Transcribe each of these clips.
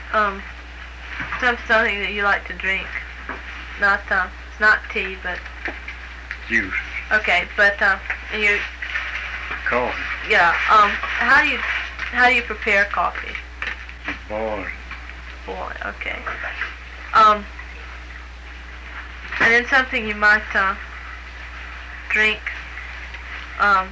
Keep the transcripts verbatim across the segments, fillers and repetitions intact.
um, some, something that you like to drink. Not, uh, it's not tea, but... Juice. Okay, but, uh, and you... Coffee. Yeah, um, how do you, how do you prepare coffee? You boil it. Boil it, okay. Um, and then something you might, uh, drink, um,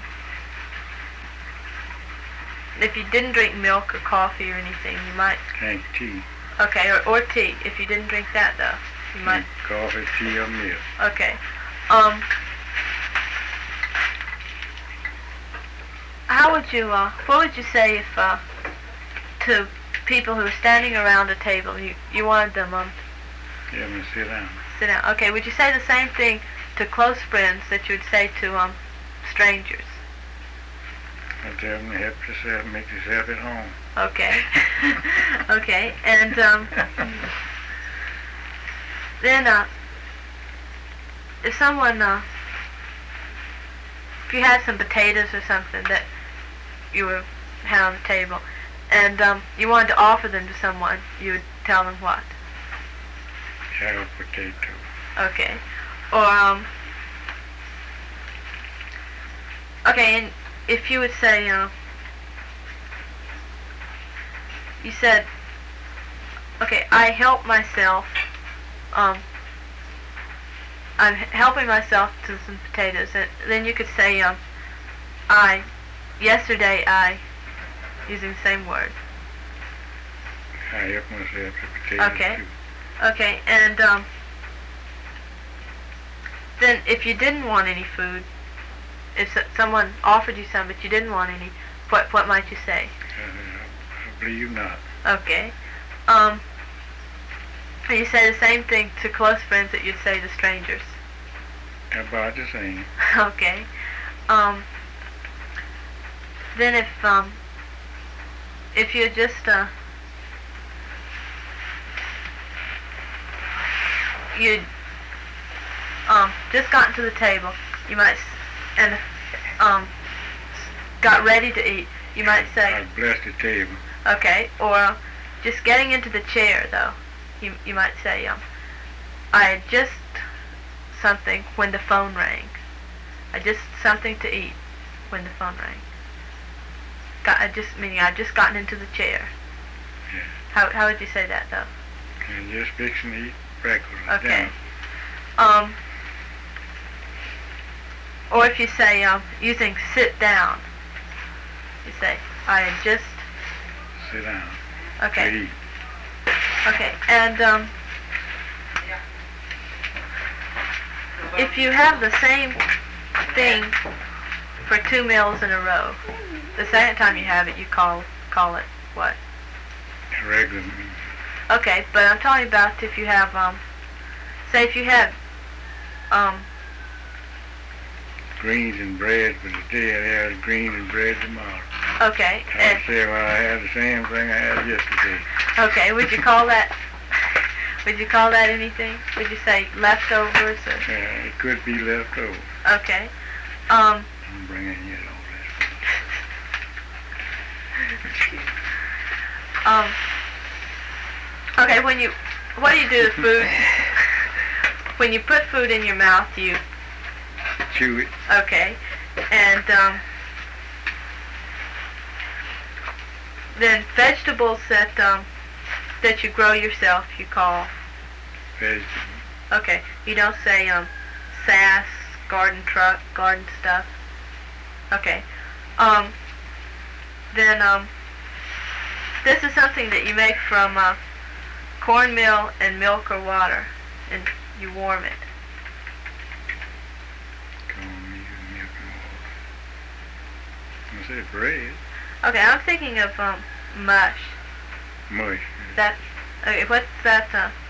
if you didn't drink milk or coffee or anything, you might... Drink tea. Okay, or, or tea. If you didn't drink that, though, you might... Drink coffee, tea, or milk. Okay. Um, how would you, uh, what would you say if, uh, to people who are standing around a table, you, you wanted them, um... Yeah, I'm gonna sit down. Sit down. Okay, would you say the same thing to close friends that you would say to, um, strangers? I tell them to help yourself, make yourself at home. Okay. Okay, and, um, then, uh, if someone, uh, if you had some potatoes or something that you were had on the table, and, um, you wanted to offer them to someone, you would tell them what? Have a potato. Okay. Or, um, okay, and if you would say, uh, you said, okay, I help myself, um, I'm helping myself to some potatoes, and then you could say, um, I, yesterday I, using the same word. I help myself to potatoes Okay. too. Okay, and, um, then if you didn't want any food, if s- someone offered you some but you didn't want any, what what might you say? Uh, I believe not. Okay. Um, and you say the same thing to close friends that you'd say to strangers. About the same. Okay. Um, then if, um, if you just, uh, you'd, um, just gotten to the table, you might, s- and, um, got ready to eat, you might say, I bless the table. okay, or just getting into the chair, though, you, you might say, um, I had just something when the phone rang. I just something to eat when the phone rang. Got, I just, meaning I'd just gotten into the chair. Yeah. How, how would you say that, though? And just fixing to eat breakfast. Okay. Dinner. Um, or if you say, um, using sit down, you say, I had just, Sit down. okay, To eat. okay, and, um, if you have the same thing for two meals in a row, the second time you have it, you call, call it what? Regular. Okay, but I'm talking about if you have, um, say if you had, um, Greens and bread for today, I had greens and bread tomorrow. okay, I and, say, well, I had the same thing I had yesterday. okay, would you call that, would you call that anything? Would you say leftovers or, Yeah, it could be left over. okay, um, I'm bringing yet all um, okay, when you, what do you do to food? When you put food in your mouth, you, that. Chew it. okay, and, um, then vegetables that, um, that you grow yourself, you call, Vegetable. okay, you don't say, um, sass, garden truck, garden stuff, okay, um, then, um, this is something that you make from, uh, cornmeal and milk or water, and you warm it. Cornmeal, milk, and water. I said bread. Okay, I'm thinking of, um, mush. Mush. That, okay, what's that, uh,